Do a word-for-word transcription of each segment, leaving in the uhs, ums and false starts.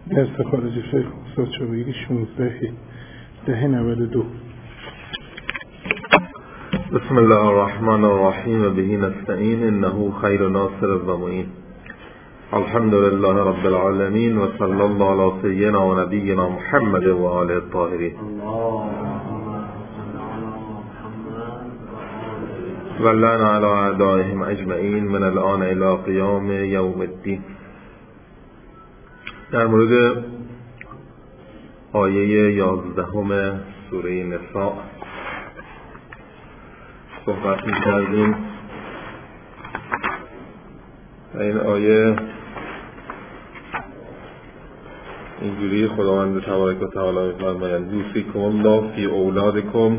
درس خارج شیخ استاد چوبگی شانزده ده نود و دو. بسم الله الرحمن الرحیم به نستعین انه خیر ناصر و معین. الحمد لله رب العالمین و صلی الله علی سیدنا و نبینا محمد و آله الطاهرین و لعن علی اعدائهم اجمعین من الان الی قیام یوم الدین. در مورد آیه یازدهم سوره نساء صحبت می‌کردیم. این آیه اینجوری خداوند تبارک و تعالی می‌فرماید یوصیکم الله فی اولادکم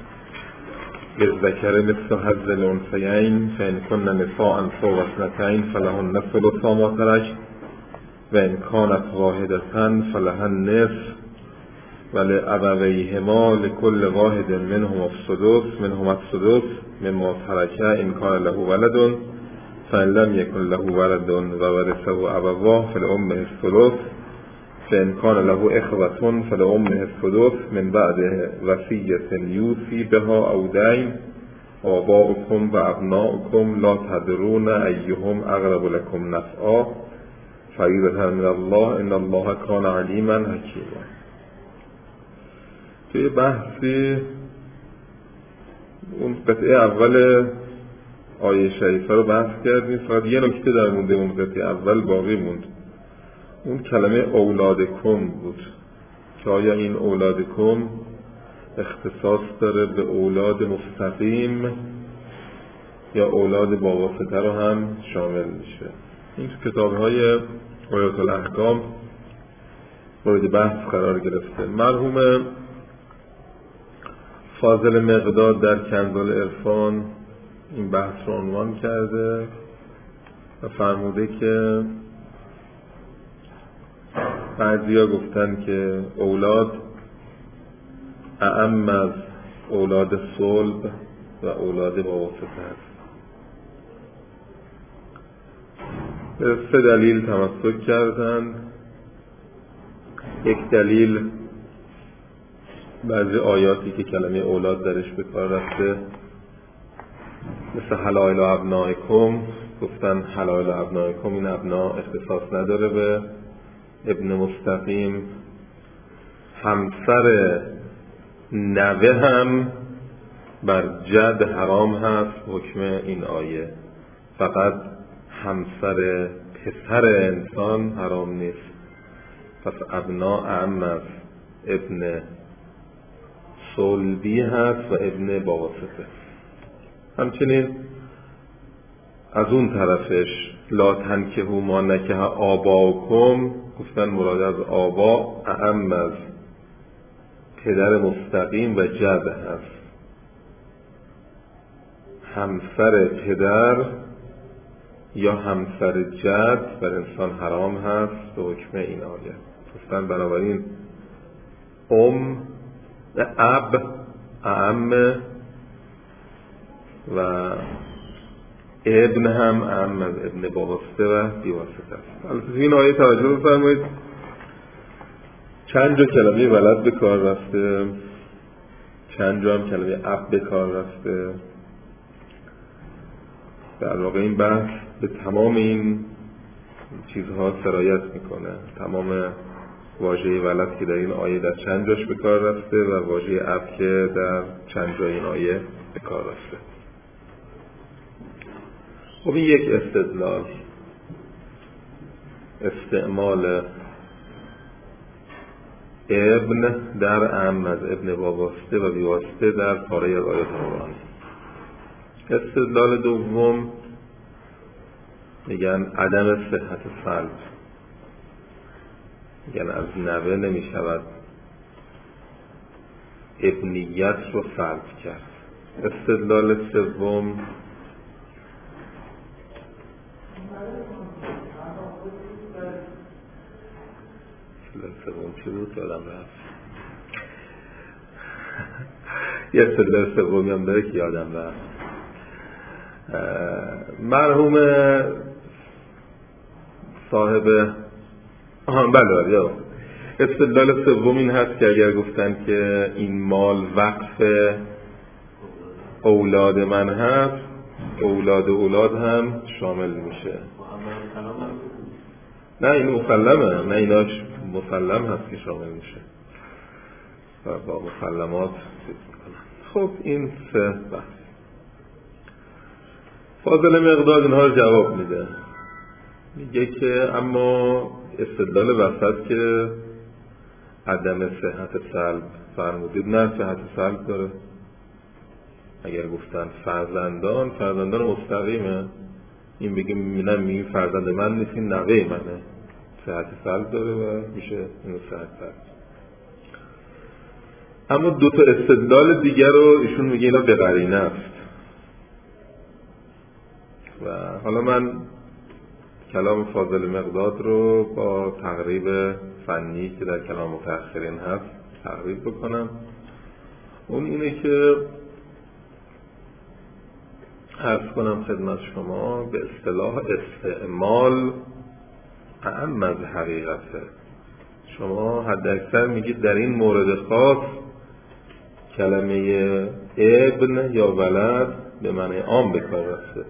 للذکر مثل حظ الانثیین فإن کن نساء فوق اثنتین فلهن ثلث ما ترک و ان کانت واحدة فلها النصف ولأبویهما لكل واحد منهما السدس منهما السدس مما ترك ان كان له ولد فإن لم يكن له ولد وورثه أبواه فلأمه الثلث فإن كان له إخوة فلأمه السدس من بعد وصية يوصي بها أو دين آباؤكم وأبناؤكم لا تدرون أيهم أقرب لكم نفعا فریضة من الله ان الله کان علیما حکیما. توی بحثی اون قطعه اول آیه شریفه رو بحث کردیم، فقط یه نکته در مونده اون قطعه اول باقی موند. اون کلمه اولادکم بود که آیا این اولادکم اختصاص داره به اولاد مستقیم یا اولاد با واسطه رو هم شامل میشه. این تو کتاب‌های آیات الاحکام مورد بحث قرار گرفته. مرحوم فاضل مقداد در کنز العرفان این بحث رو عنوان کرده و فرموده که بعضیا گفتن که اولاد اعم از اولاد صلب و اولاد با واسطه است. سه دلیل تمسک کردن. یک دلیل بعضی آیاتی که کلمه اولاد درش به کار رفته مثل حلائل ابنائکم، گفتن حلائل ابنائکم این ابنا اختصاص نداره به ابن مستقیم. همسر نوه هم بر جد حرام هست حکم این آیه، فقط همسر پسر انسان حرام نیست. پس ابنا اعم از ابن صلبی هست و ابن بواسطه. همچنین از اون طرفش لا تنکحوا ما نکح آباؤکم، گفتن مراد از آبا اعم از پدر مستقیم و جد هست. همسر پدر یا همسر جد بر انسان حرام هست به حکم این آیه. گفتن بنابراین ام و اب اعم و ابن هم اعم از ابن بواسطه و بیواسطه است. البته این آیه توجه بفرمایید چند جا کلمه ولد به کار رفته، چند جا هم کلمه اب به کار رفته. در واقع این بحث به تمام این چیزها سرایت میکنه. تمام واژه ولد که در این آیه در چند جاش به کار رفته و واژه اب که در چند جای این آیه به کار رفته. خب این یک استدلال، استعمال ابن در اعم از ابن بواسطه و بیواسطه در پاره از آیات قرآن. استدلال دوم میگن عدم صحت سلب، میگن از نوه نمی شود ابنیت رو سلب کرد. استدلال سوم استدلال سوم چی بود؟ یادم رفت. یه استدلال سومی هم داره که یادم رفت. مرحوم صاحب آها بله یا استدلال سوم این هست که اگر گفتن که این مال وقف اولاد من هست، اولاد اولاد هم شامل میشه. نه این مسلمه، نه ایناش مسلم هست که شامل میشه و با مسلمات چیز میکنن. خب این سه بحث. فاضل مقداد اینها رو جواب میده، میگه که اما استدلال وسط که عدم صحت سلب فرمودید، نه صحت سلب داره. اگر گفتن فرزندان، فرزندان مستقیمه، این بگه میبینم میگه فرزند من نیست، این نوه منه، صحت سلب داره و میشه اینو صحت سلب. اما دو تا استدلال دیگر رو ایشون میگه اینا به قرینه است. و حالا من کلام فاضل مقداد رو با تقریب فنی که در کلام متأخرین هست تقریب بکنم. اون اینه که عرض کنم خدمت شما به اصطلاح استعمال اعم از حقیقته. شما حد اکثر میگید در این مورد خاص کلمه ابن یا ولد به معنی عام به کار رفته.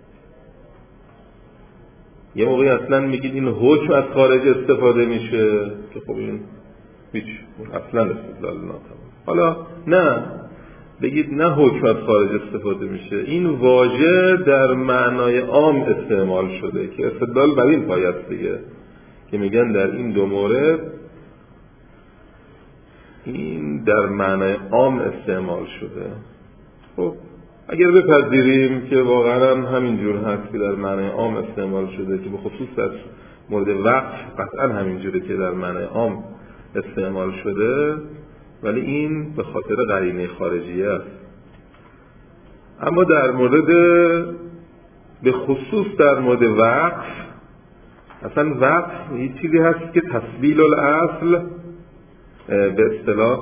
یه موقعی اصلا میگید این حکم از خارج استفاده میشه که خب این هیچ اصلا استدلال ناتمام. حالا نه بگید نه حکم از خارج استفاده میشه، این واژه در معنای عام استعمال شده که استدلال بر این پایه است دیگه، که میگن در این دو مورد این در معنای عام استعمال شده. خب اگر بپذیریم که واقعا همینجور هست که در معنای عام استعمال شده، که به خصوص در مورد وقف قطعا همینجوره که در معنای عام استعمال شده، ولی این به خاطر قرینه خارجیه است. اما در مورد به خصوص در مورد وقف، اصلا وقف یه چیزی هست که تسبیل الاصل به اصطلاح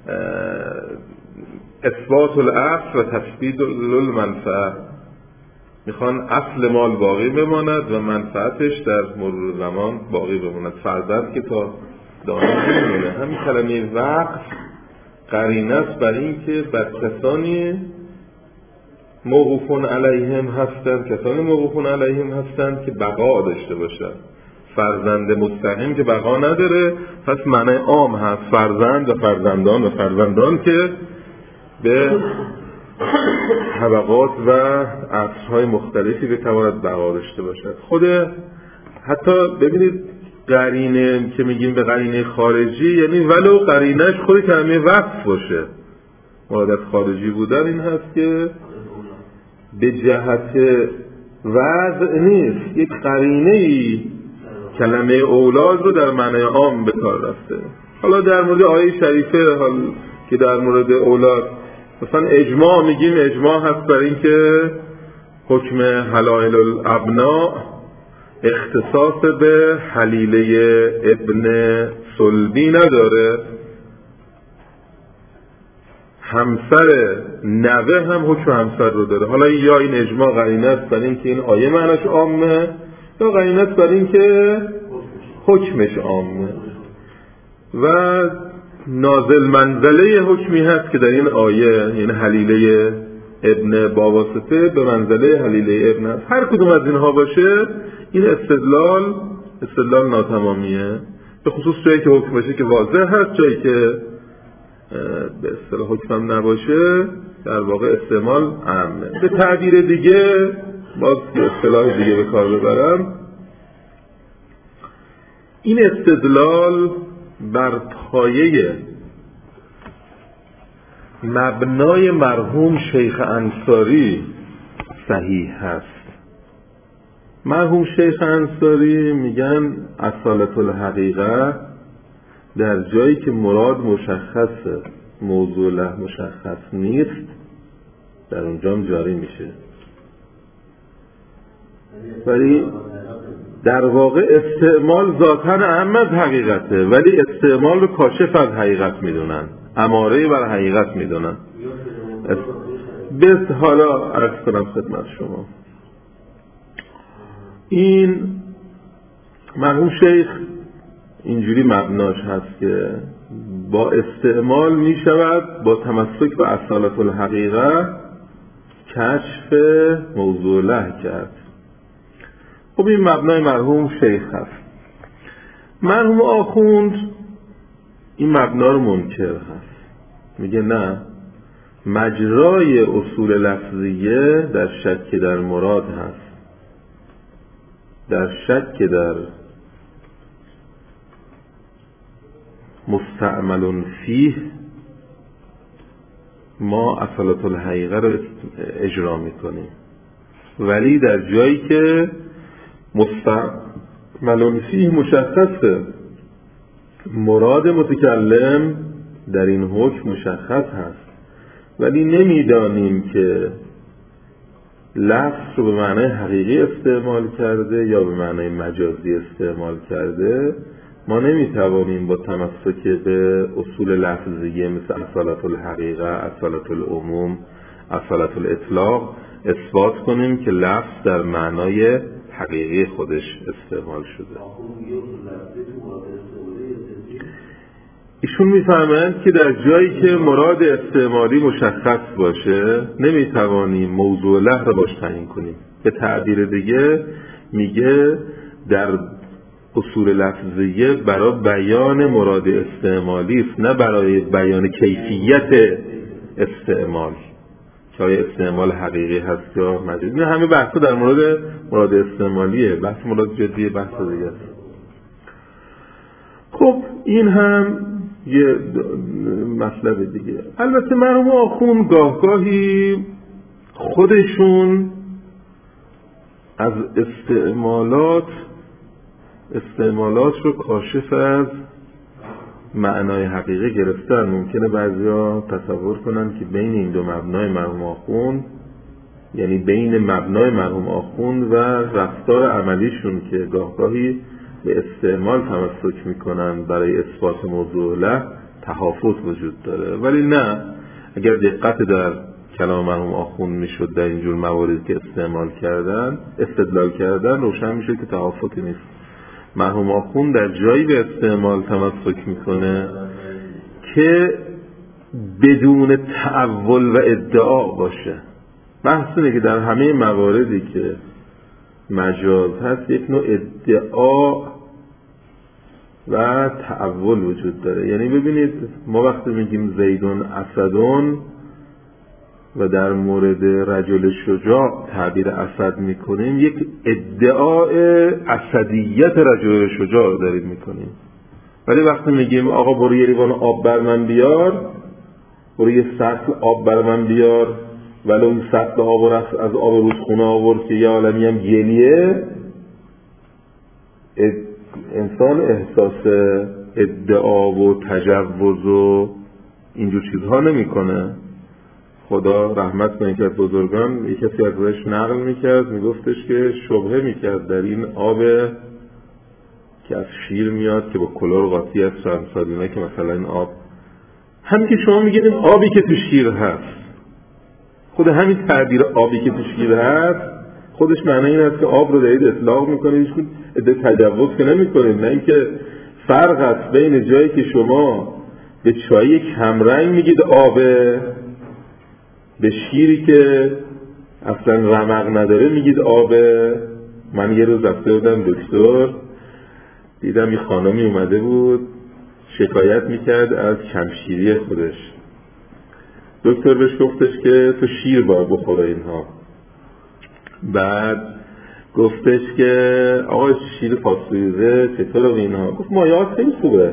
اثبات الاصل و تثبیت المنفعه، میخوان اصل مال باقی بماند و منفعتش در مرور زمان باقی بماند. فرزند که تا دانش میمونه. همین کلمه وقف قرینه است بر این که بر کسانی موقوفون علیهم هستند، کسانی موقوفون علیهم هستند که بقا داشته باشند. فرزند مستقیم که بقا نداره، پس معنی عام هست فرزند و فرزندان و فرزندان که به طبقات و عصرهای مختلفی بتواند بقا داشته باشد. خود حتی ببینید قرینه که میگیم به قرینه خارجی، یعنی ولو قرینش خود کلمه وقف باشه، مراد از خارجی بودن این هست که به جهت وضع نیست، یک قرینه‌ای کلمه اولاد رو در معنی عام به کار رفته. حالا در مورد آیه شریفه حال که در مورد اولاد مثلا اجماع میگیم، اجماع هست بر این که حکم حلائل الابناء اختصاص به حلیله ابن صلبی نداره، همسر نوه هم حکم همسر رو داره. حالا یا این اجماع قرینه است بر این که این آیه معنیش عامه، یا قرینه است بر این که حکمش عامه. و نازل منزله حکمی هست که در این آیه، یعنی حلیله ابن باواسطه به منزله حلیله ابن هست. هر کدوم از اینها باشه این استدلال استدلال ناتمامیه، به خصوص جایی که حکم باشه که واضح هست، جایی که به اصطلاح حکم نباشه در واقع استعمال عامه. به تعبیر دیگه، باز یه اصطلاح دیگه به کار ببرم، این استدلال بر پایه مبنای مرحوم شیخ انصاری صحیح هست. مرحوم شیخ انصاری میگن اصالت الحقیقه در جایی که مراد مشخصه، موضوع له مشخص نیست، در اونجا هم جاری میشه. ولی در واقع استعمال ذاتاً اهم از حقیقته، ولی استعمال رو کاشف از حقیقت میدونن، اماره بر حقیقت میدونن. بس حالا عرض کنم خدمت شما، این مرحوم شیخ اینجوری مبناش هست که با استعمال می شود با تمسک به اصالت الحقیقه کشف موضوع له کرد. خب این مبنای مرحوم شیخ هست. مرحوم آخوند این مبنا رو منکر هست، میگه نه، مجرای اصول لفظیه در شک در مراد هست، در شک در مستعمل فیه ما اصالت الحقیقه رو اجرا میکنیم، ولی در جایی که مستعمل فیه مشخصه، مراد متکلم در این حکم مشخص هست، ولی نمیدانیم که لفظ رو به معنای حقیقی استعمال کرده یا به معنای مجازی استعمال کرده. ما نمیتوانیم با تمسک به اصول لفظیه مثل اصالت الحقیقه، اصالت العموم، اصالت الاطلاق اثبات کنیم که لفظ در معنای حقیقی خودش استعمال شده. ایشون میفهمند که در جایی که مراد استعمالی مشخص باشه نمیتوانیم موضوع له را باش تعیین کنیم. به تعبیر دیگه میگه در اصول لفظیه برای بیان مراد استعمالی است، نه برای بیان کیفیت استعمال، که آیا استعمال حقیقی هست یا مجازی. نه، همه بحثا در مورد مراد استعمالیه، بحث مراد جدیه بحث دیگه است. خب این هم یه مطلب دیگه. البته مرحوم آخوند گاهگاهی خودشون از استعمالات استعمالات رو کاشف از معنای حقیقی گرفتن. ممکنه بعضیا تصور کنن که بین این دو مبنای مرحوم آخوند، یعنی بین مبنای مرحوم آخوند و رفتار عملیشون که گاهگاهی به استعمال تمسک میکنن برای اثبات موضوع له، تحافظ وجود داره. ولی نه، اگر دقت در کلام مرحوم آخوند میشد در اینجور مواردی که استعمال کردن استدلال کردن، روشن میشد که تحافظی نیست. مرحوم آخوند در جایی به استعمال تمسک میکنه که بدون تعول و ادعا باشه. بحث اینه که در همه مواردی که مجاز هست یک نوع ادعا و تعول وجود داره. یعنی ببینید ما وقتی میگیم زیدون اسدون و در مورد رجل شجاع تعبیر اسد میکنیم، یک ادعای اسدیت رجل شجاع داریم میکنیم. ولی وقتی میگیم آقا برو یه لیوان آب بر من بیار، برو یه سطل آب بر من بیار، ولی اون سطل آب رفت از آب رودخونه آورد که یه عالمی هم گلیه، انسان احساس ادعا و تجوز و اینجور چیزها نمیکنه. خدا رحمت کنه که از بزرگان یک کسی از ازش نقل میکرد، میگفتش که شبهه میکرد در این آب که از شیر میاد که با کلور قاطی است و امثال که مثلا این آب، همین که شما میگید این آبی که تو شیر هست، خود همین تعبیر آبی که تو شیر هست خودش معنی این است که آب رو دارید اطلاق میکنید، هیچ ادعای تجوز که نمیکنید. نه اینکه فرق است بین جایی که شما به چای کمرنگ میگید آبه، به شیری که اصلا رمق نداره میگید آبه. من یه روز رفته بودم دکتر، دیدم یه خانمی اومده بود شکایت میکرد از کمشیری خودش. دکتر بهش گفتش که تو شیر باید بخوره اینها. بعد گفتش که آقا شیر پاستوریزه چطور اینها؟ گفت مایات خیلی خوبه.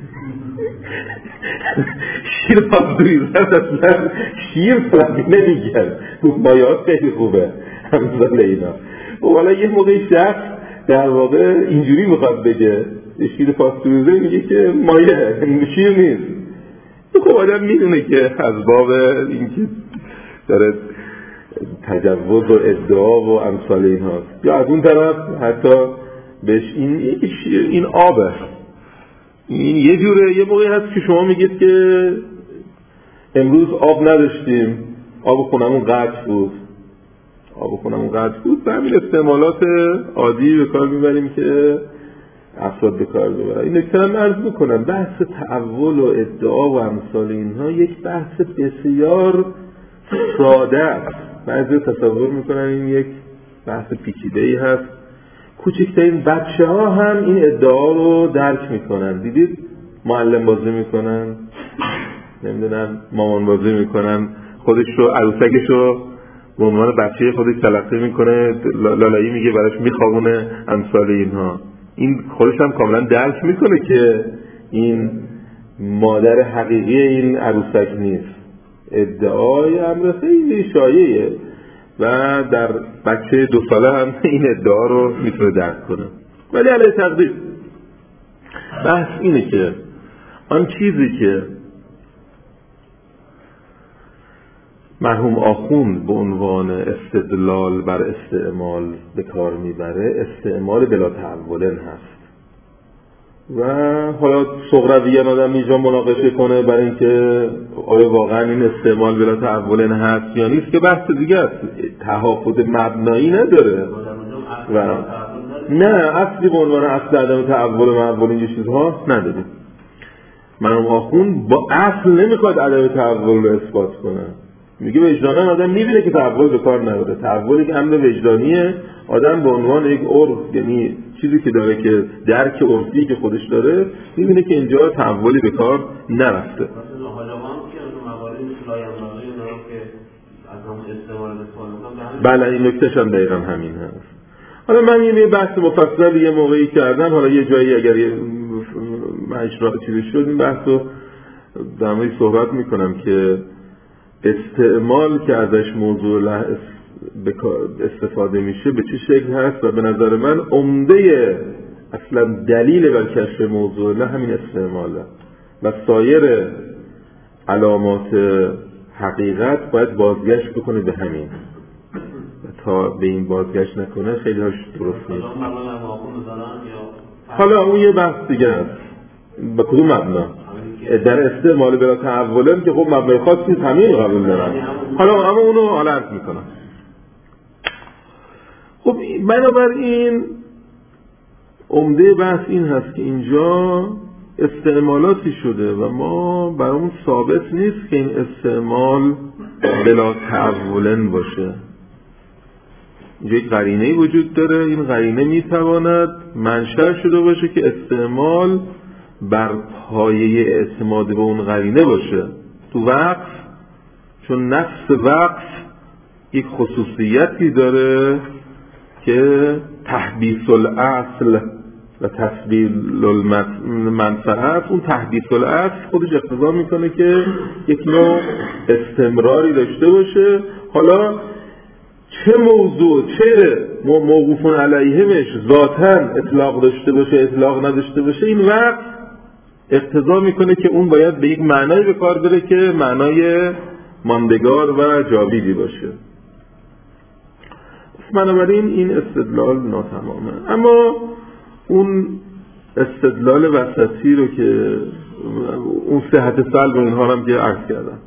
شیر پاستوریزه اصلا شیر فلقی نمیگن، گفت مایات خیلی خوبه همزال اینا. و حالا یه موقع شخص در واقع اینجوری میخواد بگه شیر پاستوریزه، میگه که مایه شیر نیست. خب آدم میدونه که از باب اینکه داره تجوز و ادعا و امثال این هاست، یا از اون طرف حتی بهش این این آبه، این یه جوره. یه موقعی هست که شما میگید که امروز آب نداشتیم، آب خونمون قطع بود، آب خونمون قطع بود. به همین استعمالات عادی به کار میبریم که افراد به کار ببرن. این نکته هم عرض بکنم، بحث تعول و ادعا و امثال اینها یک بحث بسیار ساده است. بعضی تصور میکنن این یک بحث پیچیده‌ای هست. کوچکترین بچه ها هم این ادعا رو درک میکنن. دیدید معلم بازی میکنن، نمیدونم مامان بازی میکنن، خودش رو عروسکش رو به عنوان بچه خودش تلقی میکنه، لالایی میگه براش میخوابونه، امثال اینها. این خودش هم کاملا درک میکنه که این مادر حقیقی این عروسک نیست. ادعای امر خیلی شایعه و در بچه دو ساله هم این ادعا رو میتونه درک کنه. ولی علیه تقدیر بحث اینه که آن چیزی که مرحوم آخوند به عنوان استدلال بر استعمال به کار میبره استعمال بلا تعولن هست و حالا صغرویان آدم اینجا مناقشه کنه برای اینکه آیا واقعا این استعمال بلا تعولن هست یا نیست که بحث دیگه است، تحافظ مبنایی نداره و نه اصلی به عنوان اصل عدم تعول و معول این چیزها نداره. مرحوم آخوند با اصل نمیخواد عدم تعول رو اثبات کنه، میگه وجدانن آدم میبینه که تعول به کار نبره. تعول یک امر وجدانیه، آدم به عنوان یک عرف، یعنی چیزی که داره که درک عرفی که خودش داره، میبینه که اینجا تعولی به کار نرفته. بله این نکتهش هم دقیقا همین هست. حالا من یه بحث مفصل یه موقعی کردم، حالا یه جایی اگر مجرا چیزی شد این بحث رو در موردش صحبت میکنم که استعمال که ازش موضوع استفاده میشه به چه شکل هست و به نظر من عمده اصلا دلیل بر کشف موضوع له همین استعماله و سایر علامات حقیقت باید بازگشت بکنه به همین و تا به این بازگشت نکنه خیلی هاش درست نیست. حالا اون یه بحث دیگه هست به کدوم مبنا در استعمال بلا تعولن که خب مبنای خاص نیست، همین قبول دارن. حالا اما اونو حالا عرض میکنم. خب بنابراین عمده بحث این هست که اینجا استعمالاتی شده و ما برامون ثابت نیست که این استعمال بلا تعولن باشه. اینجا یک قرینه‌ای وجود داره، این قرینه میتواند منشأ شده باشه که استعمال بر پایه اعتماد به اون قرینه باشه. تو وقف چون نفس وقف یک خصوصیتی داره که تحدیث الاصل و تسبیل المنفعت، اون تحدیث الاصل خودش اقتضا میکنه که یک نوع استمراری داشته باشه. حالا چه موضوع چه موقوفون علیهمش ذاتاً اطلاق داشته باشه اطلاق نداشته باشه، این وقت اقتضا میکنه که اون باید به یک معنای به کار بره که معنای ماندگار و جاویدی باشه. بنابراین این استدلال ناتمامه. اما اون استدلال وسطی رو که اون صحت سلب اینها هم که عرض کردم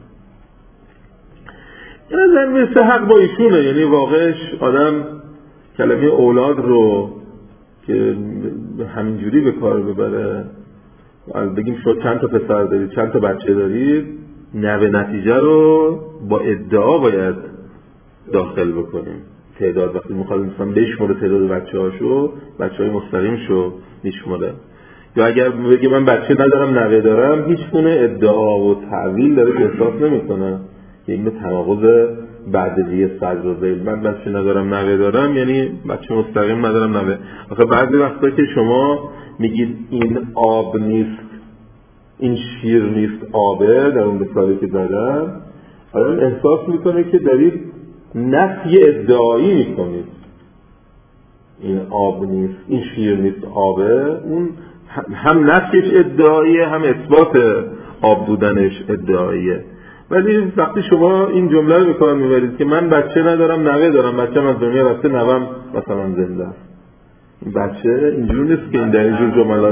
یعنی مثل حق با ایشونه، یعنی واقعش آدم کلمه اولاد رو که همینجوری به کار ببره، بگیم شد چند تا پسر دارید چند تا بچه دارید، نوع نتیجه رو با ادعا باید داخل بکنیم. تعداد وقتی میخواد انسان بشماره تعداد بچه هاشو، بچه های مستقیم شو میشماره. یا اگر بگی من بچه ندارم نوه دارم، هیچ گونه ادعا و تعویل داره که احساس نمیکنه که این به تناقض بعدیه صدر و ذیل. من بچه ندارم نوه دارم یعنی بچه مستقیم ندارم نوه. آخه بعضی وقتا که شما میگید این آب نیست این شیر نیست آبه، در اون مثالی که دارم آدم احساس میکنه که دارید نفی ادعایی میکنید. این آب نیست این شیر نیست آبه، اون هم نفیش ادعاییه هم اثبات آب بودنش ادعاییه. ولی وقتی شما این جمله رو به کار میبرید که من بچه ندارم نوه دارم، بچه من از دنیا رفته نوام مثلا زنده است، این بچه اینجور نیست که این در اینجور جملات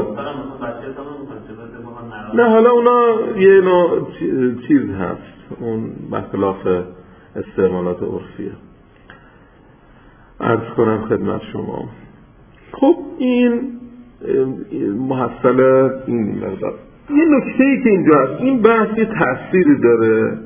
نه. حالا اونا یه نوع چیز هست، اون بخلاف استعمالات عرفیه. عرض کنم خدمت شما. خب این محصل این مقدار. یه نکته‌ای که اینجا هست، این بحث یه تأثیری داره.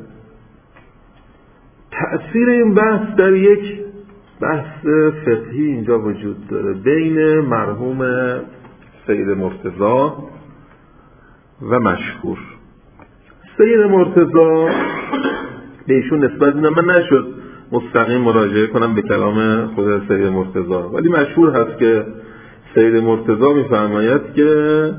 تأثیر این بحث در یک بحث فقهی اینجا وجود داره بین مرحوم سید مرتضی و مشهور. سید مرتضی به ایشون نسبت میدم، من نشد مستقیم مراجعه کنم به کلام خود سید مرتضی، ولی مشهور هست که سید مرتضی میفرماید که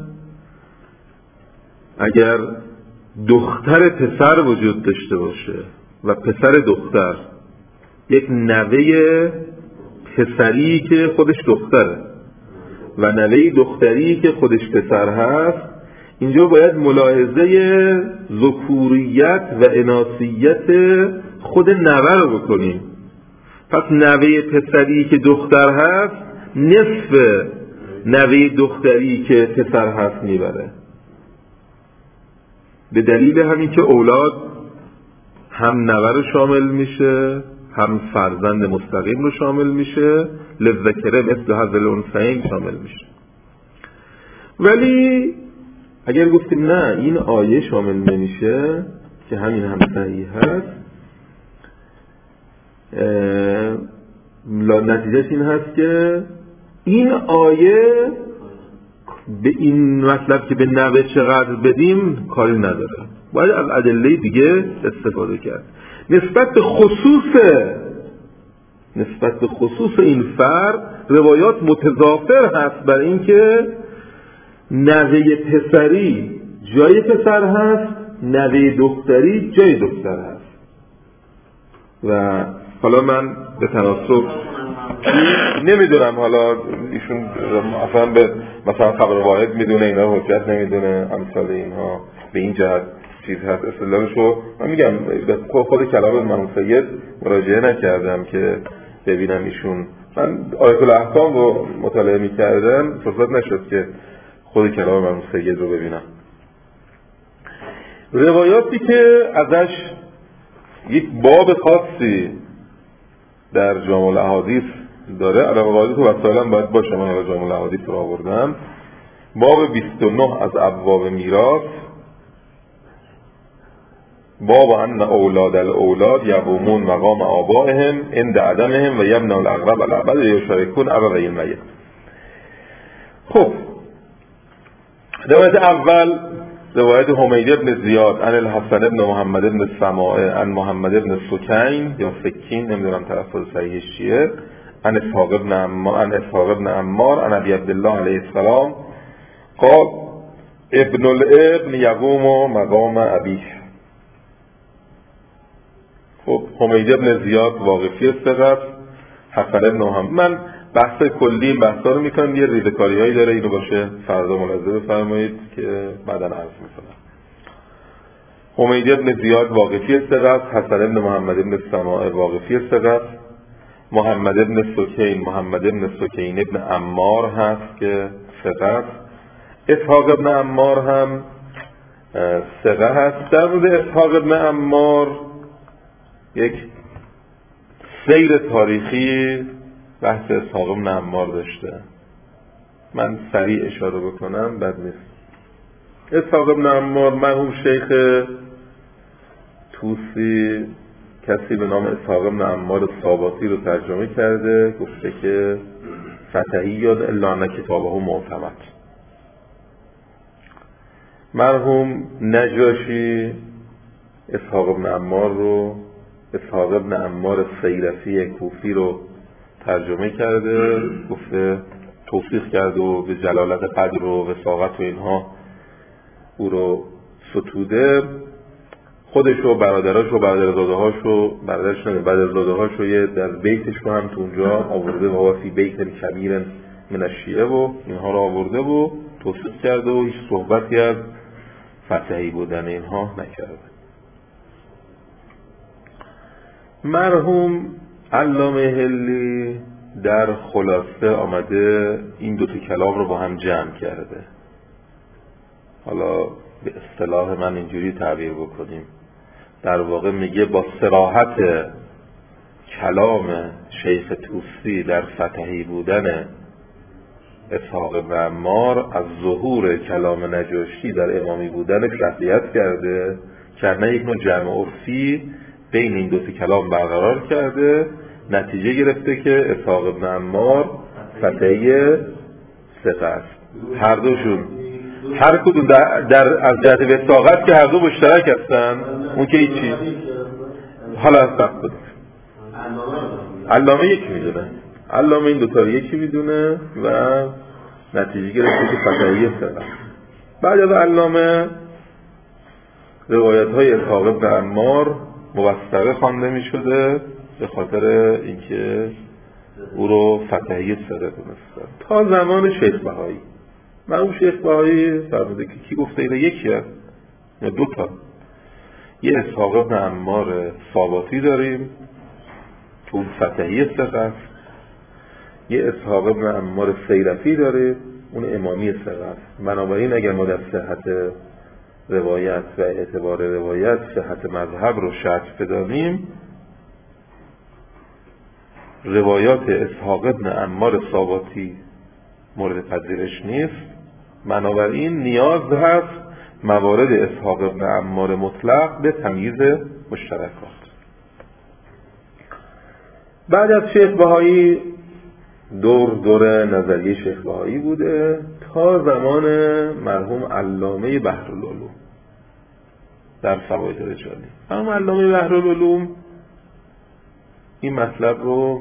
اگر دختر پسر وجود داشته باشه و پسر دختر، یک نوه پسری که خودش دختره و نوه دختری که خودش پسر هست، اینجا باید ملاحظه ذکوریت و اناثیت خود نوه رو بکنیم. پس نوه پسری که دختر هست نصف نوه دختری که پسر هست میبره، به دلیل همین که اولاد هم نوه رو شامل میشه هم فرزند مستقیم رو شامل میشه، للذکر مثل حظ الانثیین شامل میشه. ولی اگر گفتیم نه این آیه شامل نمیشه که همین هم صحیح هست، نتیجهش این هست که این آیه به این مطلب که به نوه چقدر بدیم کاری نداره، باید از ادله دیگه استفاده کرد. نسبت به خصوص نسبت به خصوص این فرد روایات متضافر هست برای اینکه نوه پسری جای پسر هست، نوه دختری جای دختر هست. و حالا من به تناسب نمیدونم، حالا ایشون اصلا به مثلا خبر واحد میدونه اینا حجت نمیدونه، امثال اینها به این جهت چیز هست اصطلاحشو. من میگم به خود کلام مرحوم سید مراجعه نکردم که ببینم ایشون، من آیت الاحکام رو مطالعه میکردم فرصت نشد که خود کلام مرحوم سید رو ببینم. روایاتی که ازش یک باب خاصی در جامع الاحادیث داره، علاوه قاعده تو وسایلم باید باشه، من از جامع الاحادیث رو آوردم. باب بیست و نه از ابواب میراث، باب ان اولاد الاولاد یقومون مقام آبائهم عند عدمهم و یمنع الاقرب الابد یشارکون ابوی المیت. خب روایت اول روایت حمید بن زیاد عن الحسن بن محمد بن سماعه عن محمد بن سکین یا سکین، نمیدونم تلفظ صحیحش چیه، عن اسحاق بن عمار عن اسحاق بن عمار عن ابی عبدالله علیه السلام قال ابن الابن یقوم مقام ابیه. خب حمید بن زیاد واقفی استقف، حسن بن محمد. من بحث کلی بحثا رو میکنم، یه ریزکاری هایی داره، اینو باشه فردا ملاحظه بفرمایید که بعدا عرض میکنم. حمید بن زیاد واقفی استقف، حسن بن محمد بن سماعه واقفی استقف، محمد بن سکین محمد بن سکین بن عمار هست که ثقه، اسحاق بن عمار هم ثقه هست. در مورد اسحاق بن عمار یک سیر تاریخی بحث اسحاق بن عمار داشته، من سریع اشاره بکنم بد نیست. اسحاق بن عمار مرحوم شیخ توسی کسی به نام اسحاق بن عمار ساباتی رو ترجمه کرده، گفته که فتحی یاد الا ان کتابه معتمد. مرحوم نجاشی اسحاق بن عمار رو اسحاق بن عمار سیرفی کوفی رو ترجمه کرده، گفته توصیف کرده و به جلالت قدر و وثاقت و اینها او رو ستوده. خودش و برادراش و برادرزاده‌هاش و برادرش نه برادرزاده‌هاش رو یه در بیتش رو هم تو اونجا آورده و وافی بیت کبیر من الشیعه و اینها رو آورده و توصیف کرده و هیچ صحبتی از فتحی بودن اینها نکرده. مرحوم علامه حلی در خلاصه آمده این دو تا کلام رو با هم جمع کرده. حالا به اصطلاح من اینجوری تعبیر بکنیم، در واقع میگه با صراحت کلام شیخ توسی در فتحی بودن اسحاق بن عمار از ظهور کلام نجاشی در امامی بودن شخصیت کرده که نه یک نوع جمع عرفی بین این دو تا کلام برقرار کرده، نتیجه گرفته که اسحاق بن عمار فتحی ثقه است. هر دوشون هر کدوم در, در از جهت وثاقت که هر دو مشترک هستن، اون که هیچی. حالا از سخت بود علامه یکی میدونه، علامه این دوتا رو یکی میدونه و نتیجه گرفته که فتحی ثقه. بعد از علامه روایت های اسحاق بن عمار موثقه خوانده می شده به خاطر اینکه او رو فتحی ثقه دونستن تا زمان شیخ بهایی. مرحوم شیخ بهایی فرموده که کی گفته اینه؟ یکی هست یا دو تا. یه اسحاق بن عمار ثابتی داریم که اون فتحی ثقه است، یه اسحاق بن عمار سیرفی داره اون امامی ثقه است. بنابراین اگر ما در صحت روایت و اعتبار روایت صحت مذهب رو شرط بدانیم، روایات اسحاق بن عمار ثابتی مورد پذیرش نیست. بنابراین نیاز هست موارد اسحاق بن عمار مطلق به تمییز مشترکات. بعد از شیخ بهایی دور دور نظریه شیخ بهایی بوده تا زمان مرحوم علامه بحرالعلوم در فواید رجالی. مرحوم علامه بحرالعلوم این مطلب رو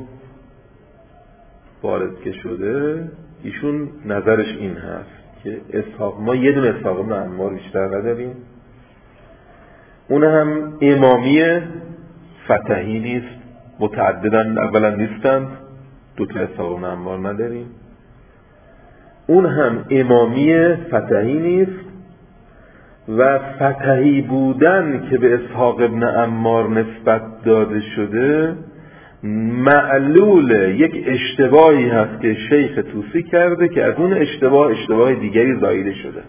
وارد که شده، ایشون نظرش این هست که اسحاق ما یه دونه اسحاق بن عمار بیشتر نداریم، اون هم امامی فتحی نیست، متعددن اولا نیستند، دو تا اسحاق بن عمار نداریم، اون هم امامی فتحی نیست و فتحی بودن که به اسحاق بن عمار نسبت داده شده معلول یک اشتباهی هست که شیخ طوسی کرده که از اون اشتباه اشتباه دیگری زاییده شده.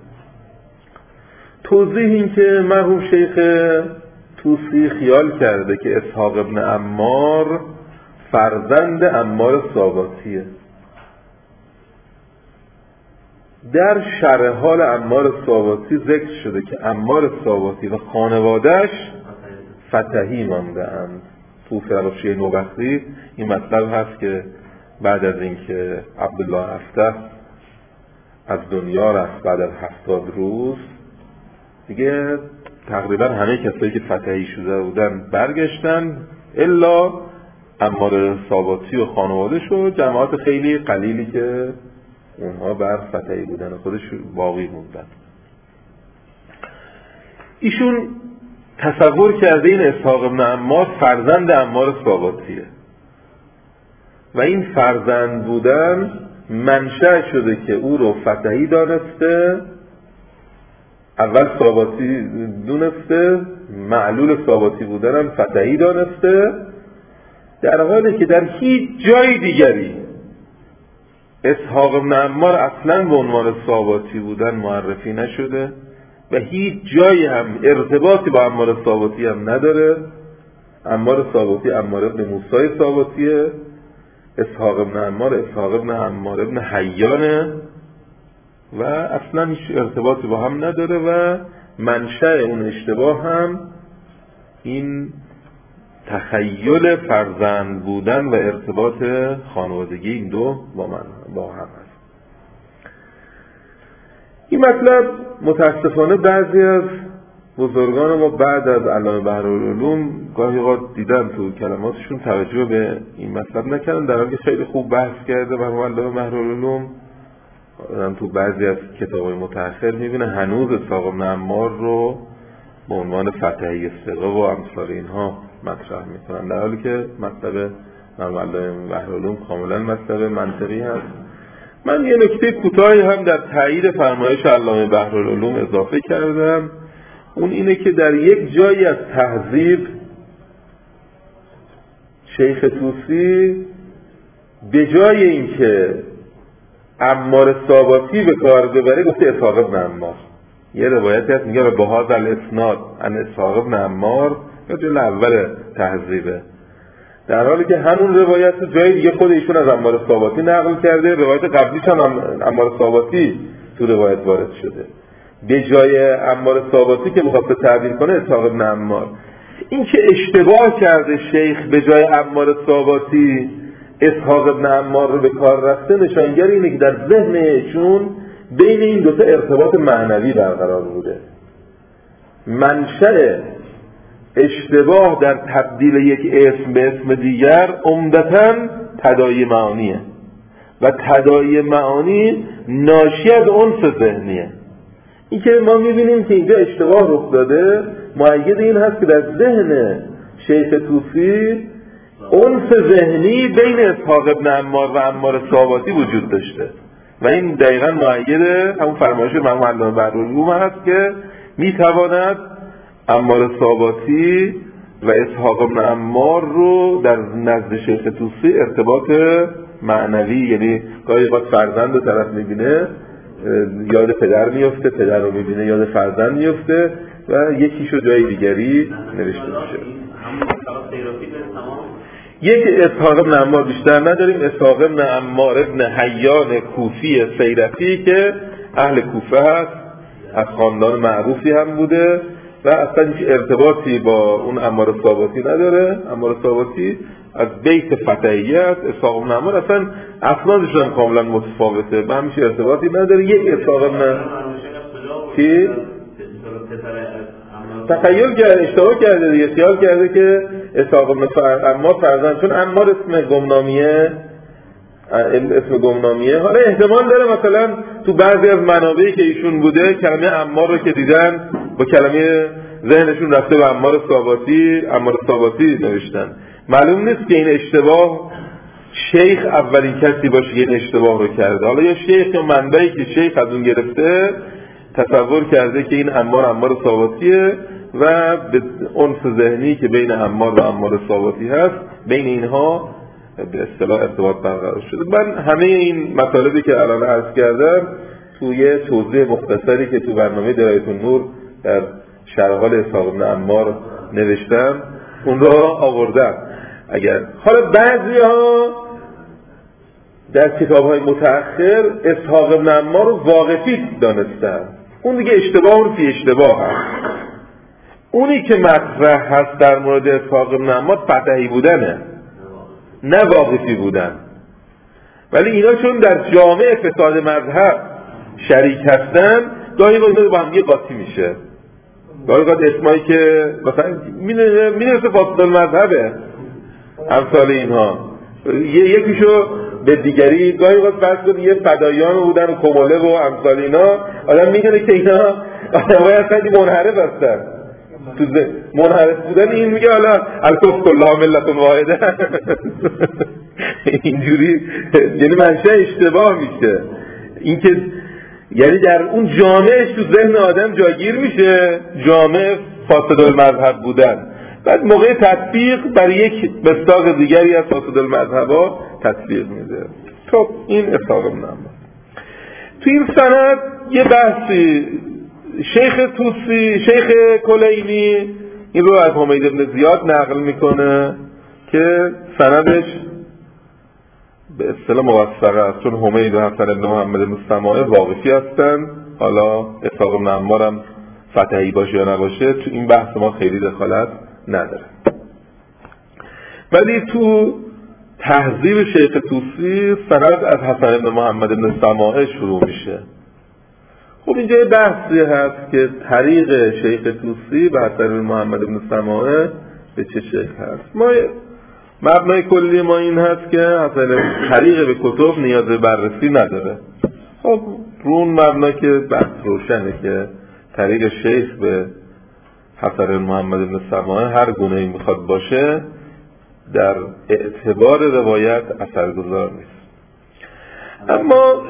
توضیح این که مرحوم شیخ طوسی خیال کرده که اسحاق بن عمار فرزند عمار ثابتیه. در شرح حال عمار ثابتی ذکر شده که عمار ثابتی و خانوادهش فتحی مانده اند. تو فرابشی نوبختی این مطلب هست که بعد از اینکه عبدالله افتح از دنیا رفت بعد از هفتاد روز دیگه تقریبا همه کسایی که فتحی شده بودن برگشتن الا عمار ثابتی و خانواده‌ش و جماعت خیلی قلیلی که اونها بر فتحی بودن خودش باقی موندن. ایشون تصور کرده این اسحاق بن عمار فرزند عمار ثابتیه و این فرزند بودن منشأ شده که او رو فتحی دانسته، اول ثابتی دونسته، معلول ثابتی بودن هم فتحی دانسته، در حالی که در هیچ جای دیگری اسحاق بن عمار اصلا به عنوان ثابتی بودن معرفی نشده و هیچ جایی هم ارتباطی با عمار ثابتی هم نداره. عمار ثابتی عمار ابن موسی ثابتیه، اسحاق بن عمار اسحاق بن عمار ابن حیانه و اصلا هیچ ارتباطی با هم نداره و منشأ اون اشتباه هم این تخیل فرزند بودن و ارتباط خانوادگی این دو با من با هم هست. این مطلب متاسفانه بعضی از بزرگان ما بعد از علامه بحرالعلوم گاهی اوقات دیدن تو کلماتشون توجه به این مطلب نکردن، در حالی که خیلی خوب بحث کرده مرحوم علامه بحرالعلوم. آدم تو بعضی از کتاب‌های متأخر می‌بینه هنوز اسحاق بن عمار رو به عنوان فتحی ثقه و امثال اینها مطرح می‌کنن، در حالی که مطلب مرحوم علامه بحرالعلوم کاملا مطلب منطقی هست. من یه نکته کوتاهی هم در تایید فرمایش علامه بحرالعلوم اضافه کردم، اون اینه که در یک جایی از تهذیب شیخ طوسی به جای اینکه عمار ثابتی به کار ببره گفته اسحاق بن عمار. یه روایتی هست میگه به هذا الاسناد ان اسحاق بن عمار، یا جلد اول تهذیبه، در حالی که همون روایت تو جای دیگه خود ایشون از عمار صاباتی نقل کرده، روایت قبلیش هم عمار صاباتی تو روایت وارد شده. به جای عمار صاباتی که میخواد تعبیر کنه اسحاق بن عمار. این که اشتباه کرده شیخ به جای عمار صاباتی اسحاق بن عمار رو به کار رفته، نشانگر اینه که در ذهن ایشون بین این دوتا ارتباط معنوی برقرار بوده. منشأ اشتباه در تبدیل یک اسم به اسم دیگر عمدتاً تداعی معانیه و تداعی معانی ناشی از عنف ذهنیه. این که ما میبینیم که اینجا اشتباه رخ داده مؤید این هست که در ذهن شیخ طوسی عنف ذهنی بین اسحاق ابن عمار و عمار صاباتی وجود داشته و این دقیقاً مؤید همون فرمایش مرحوم علامه بحرالعلوم هست که میتواند عمار صاباتی و اسحاق بن عمار رو در نزد شیخ طوسی ارتباط معنوی، یعنی گاهی وقت فرزند رو طرف میبینه یاد پدر میفته، پدر رو میبینه یاد فرزند میفته و یکیشو جای دیگری نوشته میشه. یک اسحاق بن عمار بیشتر نداریم، اسحاق بن عمار ابن حیان کوفی سیرفی که اهل کوفه هست، از خاندان معروفی هم بوده و اصلا هیچ ارتباطی با اون عمار صاباتی نداره. عمار صاباتی از بیت فتحیه است، اسحاق بن عمار اصلا اسنادشون هم کاملا متفاوته، به همیشه ارتباطی نداره. یک اسحاق بن کی تخیل کرده، اشتباه کرده دیگه، خیال کرده که اسحاق بن عمار فرزند، چون عمار اسم گمنامیه، اسم گمنامیه. حالا احتمال داره مثلا تو بعضی از منابعی که ایشون بوده کلمه عمار رو که دیدن با کلمه ذهنشون رفته به عمار صاباتی، عمار صاباتی نوشتن. معلوم نیست که این اشتباه شیخ اولین کسی باشه که این اشتباه رو کرده. حالا یا شیخ یا منبعی که شیخ از اون گرفته تصور کرده که این عمار عمار صاباتیه و به عنف ذهنی که بین عمار و عمار صاباتی هست بین اینها به اصطلاح ارتباط برقرار شده. من همه این مطالبی که الان عرض کردم توی توضیح مختصری که تو برنامه درایت النور در شرح حال اسحاق بن عمار نوشتم اون رو آوردم. اگر حالا بعضی‌ها در کتاب‌های متأخر اسحاق بن عمار رو واقفی دانستن، اون دیگه اشتباه اون فی اشتباه هست. اونی که مطرح هست در مورد اسحاق بن عمار فتحی بودنه، نه واقفی بودن. ولی اینا چون در جامعه فساد مذهب شریک هستن گاهی گاهی با هم یه قاطی میشه. گاهی گاهی اسمایی که مثلا می‌نویسه فاسد المذهبه امثال اینها، یکیشو به دیگری گاهی گاهی فرض کنید یه فدایان بودن و کماله و امثال اینا، آدم میدونه که اینا آدمای اصلا منحرف هستن. تو منحرف بودن این میگه حالا الکفر کلها ملت واحده اینجوری، یعنی منشأ اشتباه میشه. اینکه یعنی در اون جامعهش تو ذهن آدم جاگیر میشه جامعه فاسد المذهب بودن، بعد موقع تطبیق برای یک مصداق دیگری از فاسد المذهب‌ها تطبیق میده. خب این اسحاق بن عمار. تو این سند یه بحثی شیخ طوسی، شیخ کلینی این رو از حمید بن زیاد نقل میکنه که سندش به اصطلاح موثقه است، چون حمید و حسن بن محمد بن سماعه واقفی هستن. حالا اسحاق بن عمار هم فتحی باشه یا نباشه تو این بحث ما خیلی دخالت نداره. ولی تو تهذیب شیخ طوسی سند از حسن بن محمد بن سماعه شروع میشه. خب اینجا یه بحثی هست که طریق شیخ طوسی به حسن بن محمد بن سماعه به چه شکل هست. ما مبنای کلی ما این هست که حسن طریق به کتب نیاز به بررسی نداره. خب رون مبنا که بحث روشنه که طریق شیخ به حسن بن محمد بن سماعه هر گونه‌ای میخواد باشه در اعتبار روایت اثرگذار نیست. اما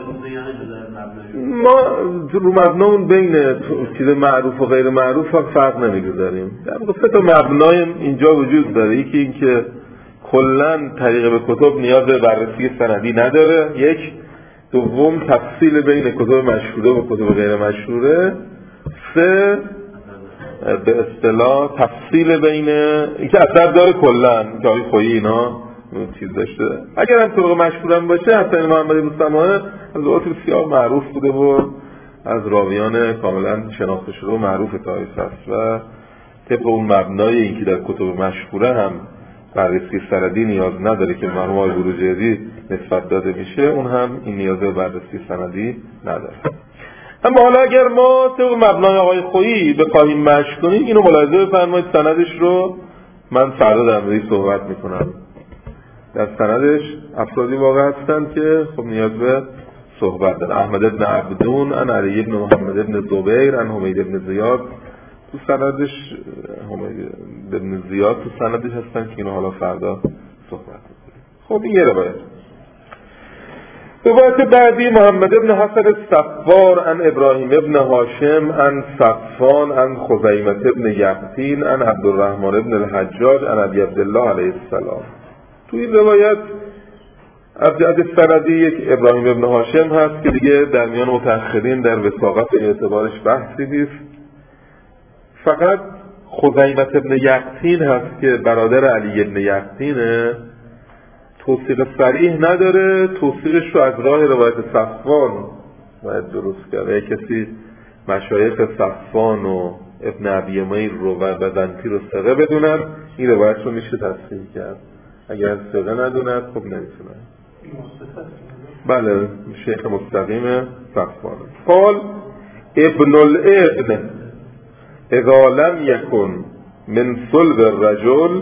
ما رو مبنامون بین چیز معروف و غیر معروف هم فرق نمیگذاریم. در واقع سه تا مبنای اینجا وجود داره. یکی این که کلاً طریق به کتب نیاز به بررسی سندی نداره، یک. دوم تفصیل بین کتب مشهوره و کتب غیر مشهوره. سه به اصطلاح تفصیل بین اینکه اثر داره کلا که آقای خویی اینا چیز داشته. اگر هم طرق مشهورم باشه حسن محمد بن سماعه از روایات بسیار معروف بوده و از راویان کاملا شناخته شده و معروف تاریخ است و طبق اون مبنای اینکه در کتب مشهوره هم بررسی سندی نیاز نداره که مرحوم آقای بروجردی نسبت داده میشه، اون هم این نیاز به بررسی سندی نداره. اما حالا اگر ما طبق مبنای آقای خویی بخواهیم مشی کنیم، اینو ملاحظه بفرمایید، سندش رو من فردا در موردش صحبت میکنم. در سندش افرادی واقع هستند که خب نیاز به صحبت دارن. احمد بن عبدون، ان علی بن محمد بن زبیر، ان حمید بن زیاد تو سندش، حمید بن زیاد تو سندش هستن که اینو حالا فردا صحبت میکنیم. خب این یه روایت. روایت بعدی محمد بن حسن الصفار عن ابراهیم بن هاشم عن صفان عن خزیمة بن یقطین عن عبدالرحمن بن الحجاج عن ابی عبدالله علیه السلام. تو این روایت از جهت سندی یک ابراهیم بن هاشم هست که دیگه در میان متأخرین در وثاقت اعتبارش بحثی نیست. فقط خزیمة بن یقطین هست که برادر علی بن یقطینه، توثیق صریح نداره، توثیقش رو از راه روایت صفوان باید درست کرده. کسی مشایخ صفوان و ابن ابی امیر رو و بزنطی رو ثقه بدونن، این روایت رو میشه تصحیح کرد. اگر ثقه ندونن خب نمیتونن. بله، شیخ مستقیم صفوان. قال ابن الابن اذا لم يكن من صلب الرجل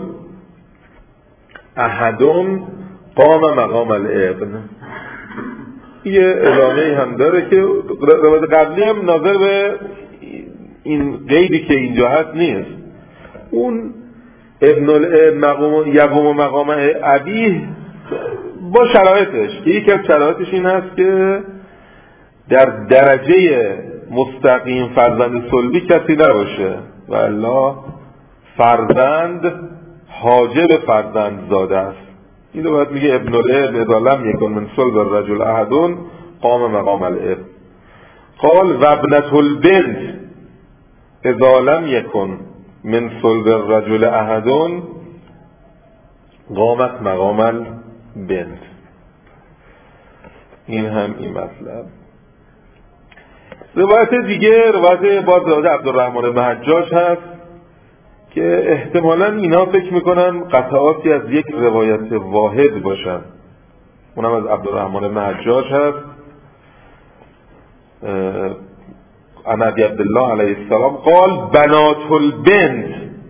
احدون قام مقام الابن. یه ادامه هم داره که روایت قبلی هم ناظر به این قیدی که اینجا هست نیست. اون ابن الابن مقام یقوم مقام ابیه با شرایطش که یکی از شرایطش این هست که در درجه مستقیم فرزند صلبی کسی نباشه و الا فرزند حاجب فرزند زاده است. این رو باید میگه ابن الابن اذا لم یکن من صلب الرجل احدون قام مقام الابن. قال و ابنة البنت اذا لم یکن من صلب الرجل احدون قامت مقام البنت. این هم این مطلب. روایت دیگه روایت باز روایت عبدالرحمن بن حجاج هست که احتمالاً اینا فکر میکنن قطعاتی از یک روایت واحد باشن. اونم از عبدالرحمن بن حجاج هست عن ابی عبدالله علیه السلام قال بنات البنت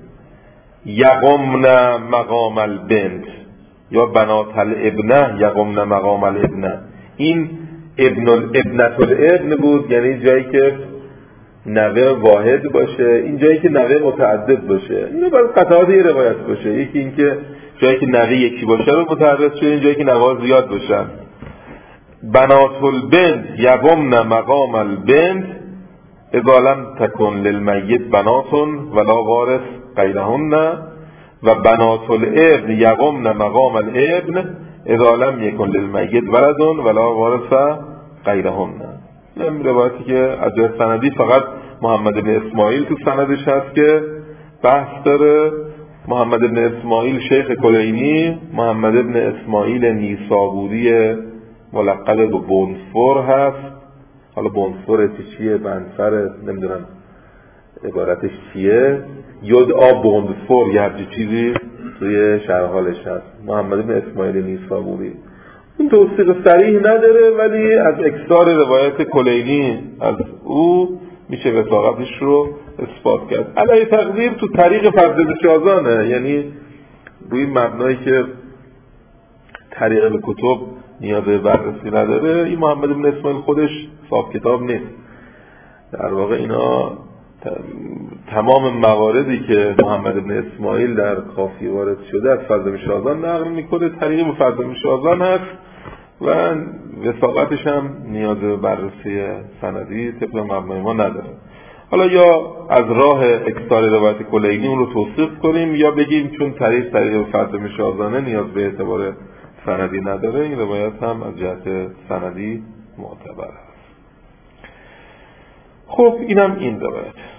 یقمن مقام البنت یا بنات الابنه یقمن مقام الابنه. این ابن الابنة الابن بود، یعنی جایی که نوه واحد باشه، این جایی که نوه متعدد باشه. اینو باید قطعات یه روایت باشه. یکی این که جایی که نوه یکی باشه رو متعدد شده، این جایی که نوه زیاد باشن. بنات البنت یقمن مقام البنت اذا لم تکن للمیت بنات ولا وارث غیرهن و بنات الابن یقمن مقام الابن اذا لم یکن للمیت ولد ولا وارث غیرهن. این روایتی که از جهت سندی فقط محمد بن اسماعیل تو سندش هست که بحث داره. محمد بن اسماعیل شیخ کلینی، محمد بن اسماعیل نیسابوری ملقب به بونسفور هست. حالا بونسفور چیه، بنفر، نمیدونم عبارتش چیه، یود آب بونسفور یه همچین چیزی توی شرح حالش هست. محمد بن اسماعیل نیسابوری این توثیق صریح نداره، ولی از اکثار روایت کلینی از او میشه وثاقتش رو اثبات کرد. علیه تقدیر تو طریق فضل شازانه، یعنی روی مبنایی که طریق به کتب نیاز به بررسی نداره. این محمد بن اسماعیل خودش صاحب کتاب نیست. در واقع اینا تمام مواردی که محمد بن اسماعیل در کافی وارد شده از فضل شازان نقل میکنه، طریق به فضل شازان هست و وثاقتش هم نیاز به بررسی سندی طبق مبنای ما نداره. حالا یا از راه اکثار روایت کلینی اون رو توصیف کنیم یا بگیم چون طریق طریق فضل شازانه نیاز به اعتبار سندی نداره، این روایت هم از جهت سندی معتبر است. خب اینم این روایت.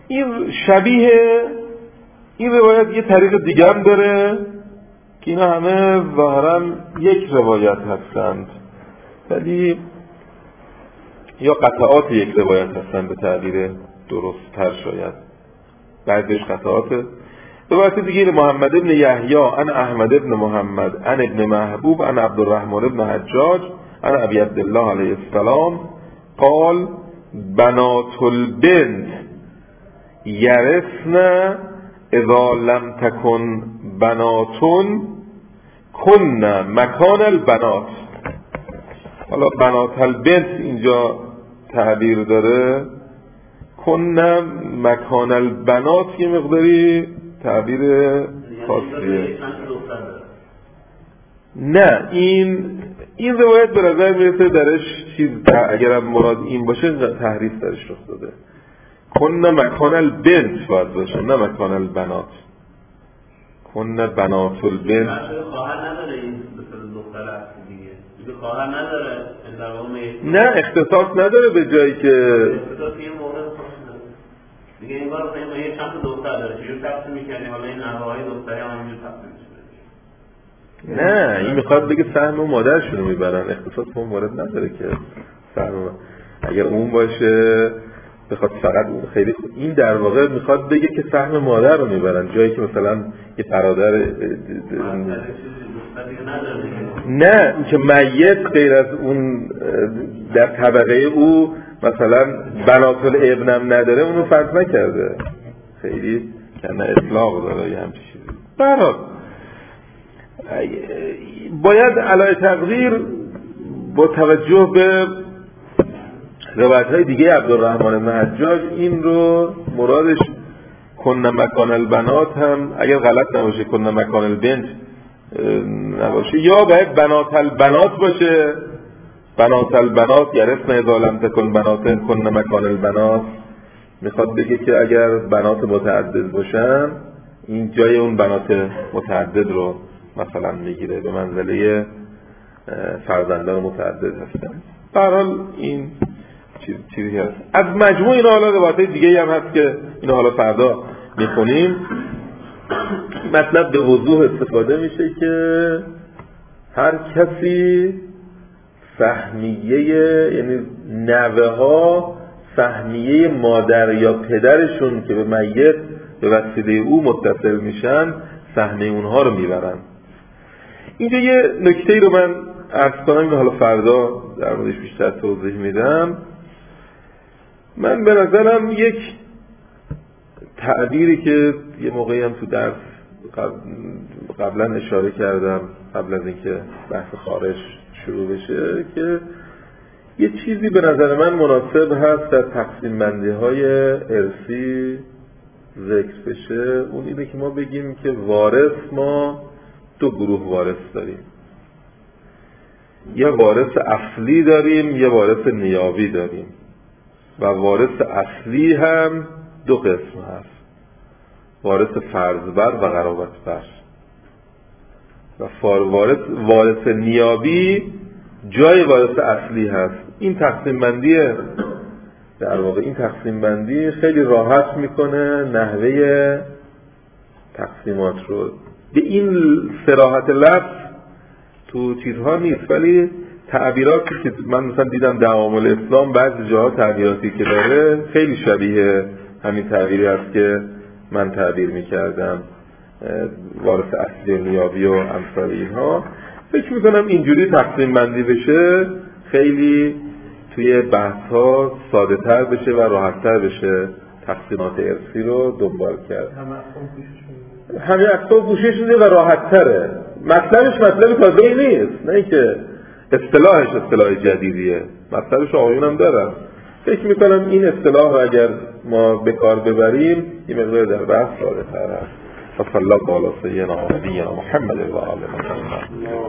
این شبیه این روایت یه طریق دیگه هم داره که اینا همه ظاهراً یک روایت هستند، ولی یا قطعات یک روایت هستند به تعبیر درست تر شاید، بعضیش قطعاته. روایت دیگه محمد بن یحیی عن احمد بن محمد عن ابن محبوب عن عبد الرحمن بن حجاج عن ابي عبد الله علیه السلام قال بنات البنت یرثن اذا لم تکن بناتون کن مکان البنات. حالا بنات البنت اینجا تعبیر داره، کن مکان البنات یه مقداری تعبیر خاصیه. نه این این روایت به نظر میرسه درش چیز اگر مراد این باشه تحریف درش رخ داده. کن مکان البنت باید باشه نه مکان البنات. کن بنات البنت خواهر نداره این مثل دختر اصلی دیگه دیگه خواهر نداره نه اختصاص نداره به جایی که اختصاص یه مورد خاص نداره دیگه. این بار مثلا یه چند تا دختر داره چجور تقسیم میکنی حالا این نوه‌های دختری هم همینجور تقسیم میشه؟ نه این میخواد بگه سهم مادرشون رو میبرن، اختصاص اون مورد نداره که سهم اگر اون باشه بخواد فقط اون خیلی خود. این در واقع میخواد بگه که سهم مادر رو میبرن جایی که مثلا یه برادر نه که میت غیر از اون در طبقه او مثلا بنات الابنم نداره اونو فرض نکرده، خیلی کنه اطلاق داره یه همچی چیزی. برای باید علی تقدیر با توجه به روایت های دیگه عبدالرحمن بن حجاج این رو مرادش کن مکان البنات هم اگر غلط نباشه کن مکان البنت نباشه، یا باید بنات البنات باشه، بنات البنات یرثن اذا لم تکن بنات کن مکان البنات. میخواد بگه که اگر بنات متعدد باشن این جای اون بنات متعدد رو مثلا میگیره، به منزله فرزندان متعدد هستن. به هر حال این چیز چیزی هست. از مجموع اینا حالا روایت‌های دیگه هم هست که اینا حالا فردا میخونیم. مطلب به وضوح استفاده میشه که هر کسی سهمیه یعنی نوه ها سهمیه مادر یا پدرشون که به میت به وسیله او متصل میشن سهمیه اونها رو میبرن. اینجا یه نکته ای رو من عرض کنم که حالا فردا در موردش بیشتر توضیح میدم. من به نظرم یک تعبیری که یه موقعی هم تو درس قبلا اشاره کردم قبل از اینکه بحث خارج شروع بشه که یه چیزی به نظر من مناسب هست در تقسیم بندی های ارثی ذکر بشه، اون اینه که ما بگیم که وارث ما دو گروه وارث داریم، یه وارث اصلی داریم یه وارث نیابی داریم و وارث اصلی هم دو قسم هست، وارث فرض‌بر و قرابت بر. و وارث وارث نیابی جای وارث اصلی هست. این تقسیم بندی در واقع این تقسیم بندی خیلی راحت میکنه نحوه تقسیمات رو. به این صراحت لفظ تو چیزها نیست، ولی تعبیراتی که من مثلا دیدم تعامل اسلام بعضی جاها تعبیراتی که داره خیلی شبیه همین تعبیری هست که من تعبیر میکردم، وارث اصلی و نیابی و امثال اینها. فکر میکنم اینجوری تقسیم بندی بشه خیلی توی بحث ها ساده تر بشه و راحت تر بشه تقسیمات ارثی رو دنبال کرد. همه اقسام پوشش میده و راحت تره. مطلبش مطلب تازه‌ای نیست، نه اینکه اصطلاحش اصطلاح جدیدیه، مطلبش آقایون هم دارن. فکر میکنم این اصطلاح رو اگر ما به کار ببریم این مقدار در بحث ساده تر هست. صلی الله علی سیدنا محمد و آله محمد.